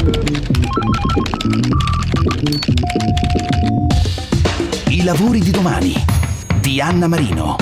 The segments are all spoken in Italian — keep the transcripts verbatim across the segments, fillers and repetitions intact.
I lavori di domani di Anna Marino.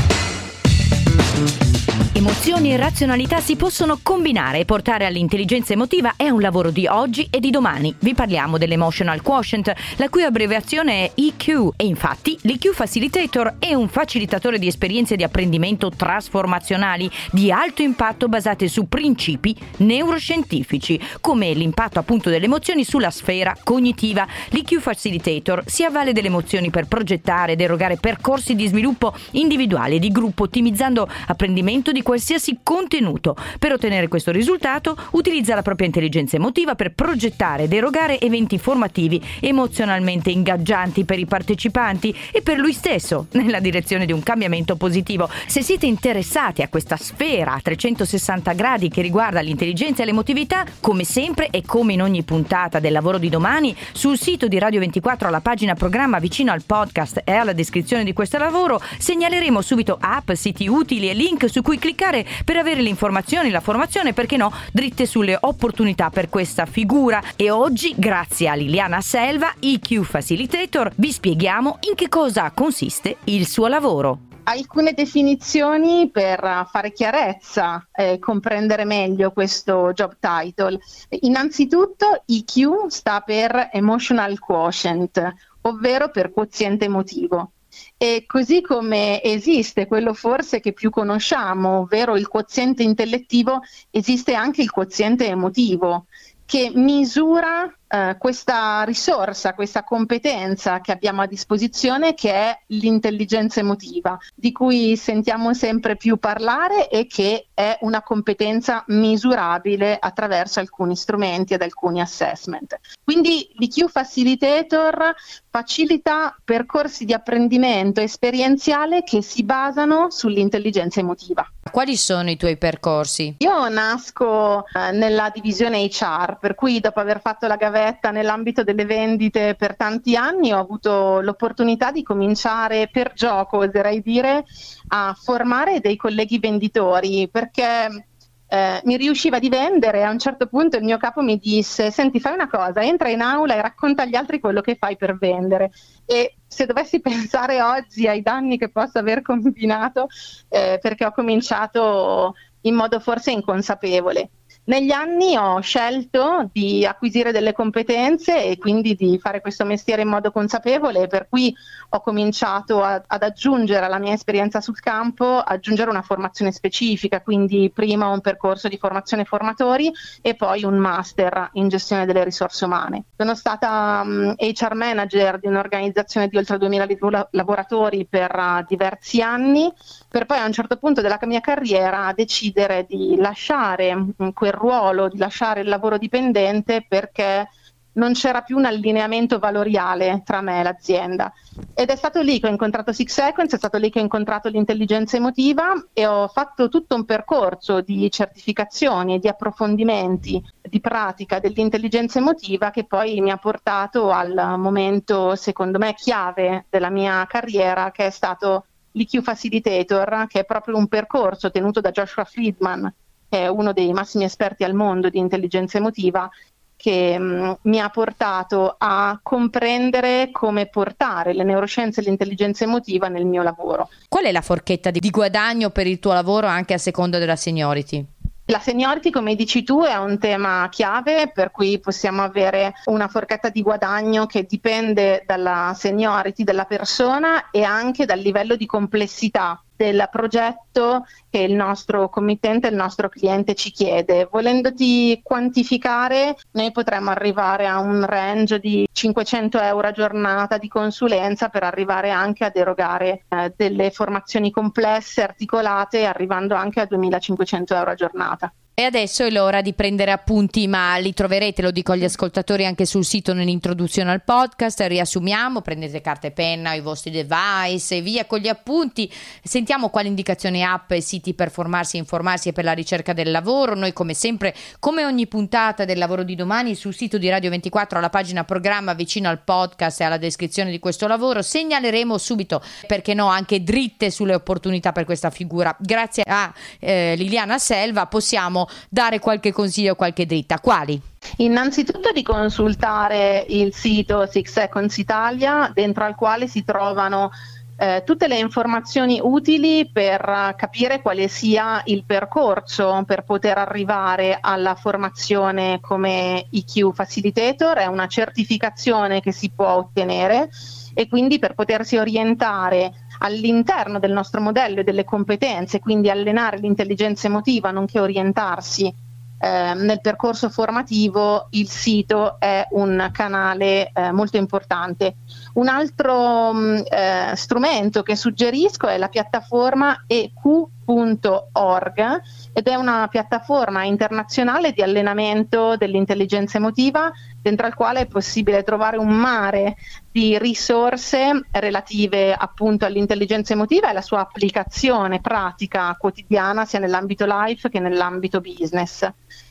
Emozioni e razionalità si possono combinare e portare all'intelligenza emotiva è un lavoro di oggi e di domani. Vi parliamo dell'Emotional Quotient, la cui abbreviazione è E Q, e infatti l'E Q Facilitator è un facilitatore di esperienze di apprendimento trasformazionali di alto impatto basate su principi neuroscientifici, come l'impatto appunto delle emozioni sulla sfera cognitiva. L'E Q Facilitator si avvale delle emozioni per progettare ed erogare percorsi di sviluppo individuali e di gruppo, ottimizzando apprendimento di qualsiasi contenuto. Per ottenere questo risultato utilizza la propria intelligenza emotiva per progettare ed erogare eventi formativi emozionalmente ingaggianti per i partecipanti e per lui stesso nella direzione di un cambiamento positivo. Se siete interessati a questa sfera a trecentosessanta gradi che riguarda l'intelligenza e l'emotività, come sempre e come in ogni puntata del lavoro di domani, sul sito di Radio ventiquattro alla pagina programma vicino al podcast e alla descrizione di questo lavoro segnaleremo subito app, siti utili e link su cui cliccare per avere le informazioni, la formazione, perché no, dritte sulle opportunità per questa figura. E oggi, grazie a Liliana Selva, E Q Facilitator, vi spieghiamo in che cosa consiste il suo lavoro. Alcune definizioni per fare chiarezza e eh, comprendere meglio questo job title. Innanzitutto E Q sta per Emotional Quotient, ovvero per quoziente emotivo. E così come esiste quello forse che più conosciamo, ovvero il quoziente intellettivo, esiste anche il quoziente emotivo, che misura eh, questa risorsa, questa competenza che abbiamo a disposizione, che è l'intelligenza emotiva, di cui sentiamo sempre più parlare e che è una competenza misurabile attraverso alcuni strumenti ed alcuni assessment. Quindi l'E Q Facilitator facilita percorsi di apprendimento esperienziale che si basano sull'intelligenza emotiva. Quali sono i tuoi percorsi? Io nasco eh, nella divisione H R, per cui dopo aver fatto la gavetta nell'ambito delle vendite per tanti anni ho avuto l'opportunità di cominciare per gioco, oserei dire, a formare dei colleghi venditori, perché Eh, mi riusciva di vendere e a un certo punto il mio capo mi disse: senti, fai una cosa, entra in aula e racconta agli altri quello che fai per vendere. E se dovessi pensare oggi ai danni che posso aver combinato, eh, perché ho cominciato in modo forse inconsapevole. Negli anni ho scelto di acquisire delle competenze e quindi di fare questo mestiere in modo consapevole, per cui ho cominciato a, ad aggiungere alla mia esperienza sul campo, aggiungere una formazione specifica, quindi prima un percorso di formazione formatori e poi un master in gestione delle risorse umane. Sono stata um, H R manager di un'organizzazione di oltre duemila lavoratori per uh, diversi anni, per poi a un certo punto della mia carriera decidere di lasciare um, quel ruolo, di lasciare il lavoro dipendente, perché non c'era più un allineamento valoriale tra me e l'azienda. Ed è stato lì che ho incontrato Six Sequence, è stato lì che ho incontrato l'intelligenza emotiva e ho fatto tutto un percorso di certificazioni e di approfondimenti di pratica dell'intelligenza emotiva che poi mi ha portato al momento, secondo me, chiave della mia carriera, che è stato l'E Q Facilitator, che è proprio un percorso tenuto da Joshua Friedman, che è uno dei massimi esperti al mondo di intelligenza emotiva, che mh, mi ha portato a comprendere come portare le neuroscienze e l'intelligenza emotiva nel mio lavoro. Qual è la forchetta di guadagno per il tuo lavoro anche a seconda della seniority? La seniority, come dici tu, è un tema chiave, per cui possiamo avere una forchetta di guadagno che dipende dalla seniority della persona e anche dal livello di complessità del progetto che il nostro committente, il nostro cliente ci chiede. Volendoti quantificare, noi potremmo arrivare a un range di cinquecento euro a giornata di consulenza, per arrivare anche ad erogare eh, delle formazioni complesse, articolate, arrivando anche a duemilacinquecento euro a giornata. E adesso è l'ora di prendere appunti, ma li troverete, lo dico agli ascoltatori, anche sul sito nell'introduzione al podcast. Riassumiamo: prendete carta e penna, i vostri device e via con gli appunti. Sentiamo quali indicazioni, app e siti per formarsi, informarsi e per la ricerca del lavoro. Noi, come sempre, come ogni puntata del lavoro di domani, sul sito di Radio ventiquattro alla pagina programma vicino al podcast e alla descrizione di questo lavoro segnaleremo subito, perché no, anche dritte sulle opportunità per questa figura. Grazie a eh, Liliana Selva possiamo dare qualche consiglio, qualche dritta. Quali? Innanzitutto di consultare il sito Six Seconds Italia, dentro al quale si trovano eh, tutte le informazioni utili per capire quale sia il percorso per poter arrivare alla formazione come I Q Facilitator. È una certificazione che si può ottenere e quindi per potersi orientare all'interno del nostro modello e delle competenze, quindi allenare l'intelligenza emotiva nonché orientarsi Eh, nel percorso formativo, il sito è un canale eh, molto importante. Un altro mh, eh, strumento che suggerisco è la piattaforma E Q punto org ed è una piattaforma internazionale di allenamento dell'intelligenza emotiva, dentro al quale è possibile trovare un mare di risorse relative appunto all'intelligenza emotiva e la sua applicazione pratica quotidiana sia nell'ambito life che nell'ambito business.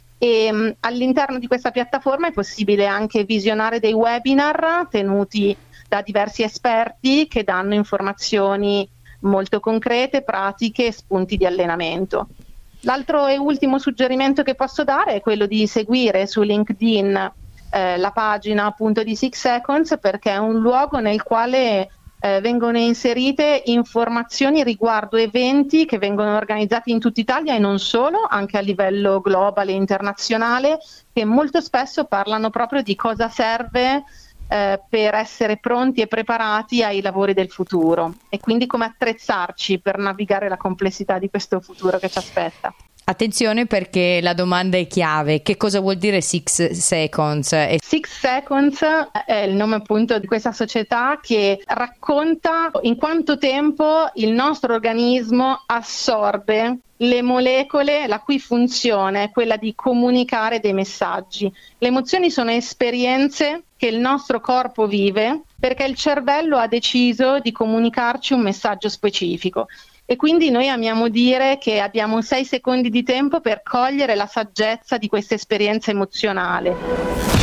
E mh, all'interno di questa piattaforma è possibile anche visionare dei webinar tenuti da diversi esperti che danno informazioni molto concrete, pratiche e spunti di allenamento. L'altro e ultimo suggerimento che posso dare è quello di seguire su LinkedIn eh, la pagina appunto di Six Seconds, perché è un luogo nel quale eh, vengono inserite informazioni riguardo eventi che vengono organizzati in tutta Italia e non solo, anche a livello globale e internazionale, che molto spesso parlano proprio di cosa serve Eh, per essere pronti e preparati ai lavori del futuro e quindi come attrezzarci per navigare la complessità di questo futuro che ci aspetta. Attenzione, perché la domanda è chiave: che cosa vuol dire Six Seconds? Six Seconds è il nome appunto di questa società che racconta in quanto tempo il nostro organismo assorbe le molecole la cui funzione è quella di comunicare dei messaggi. Le emozioni sono esperienze che il nostro corpo vive perché il cervello ha deciso di comunicarci un messaggio specifico. E quindi noi amiamo dire che abbiamo sei secondi di tempo per cogliere la saggezza di questa esperienza emozionale.